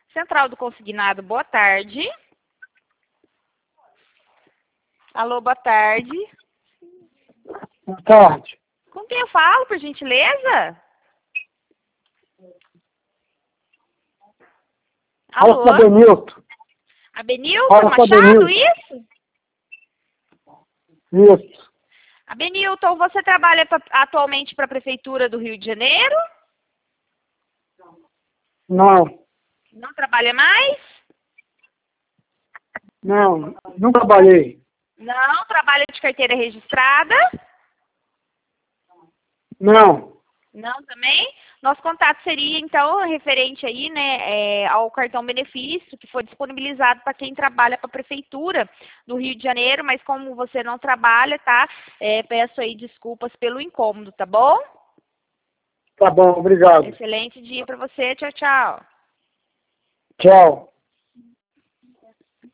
Central do Consignado, boa tarde. Alô, boa tarde. Boa tarde. Com quem eu falo, por gentileza? Fala com a Alô? Benilton. A Benilton Fala com a Machado, Benilton. isso? Isso. A Benilton, você trabalha atualmente para a Prefeitura do Rio de Janeiro? Não. Não trabalha mais? Não trabalhei. Não, trabalha de carteira registrada? Não. Não também? Nosso contato seria, então, referente aí, né, ao cartão benefício que foi disponibilizado para quem trabalha para a Prefeitura do Rio de Janeiro, mas como você não trabalha, tá? Peço aí desculpas pelo incômodo, tá bom? Tá bom, obrigado. Excelente dia para você. Tchau, tchau. Tchau.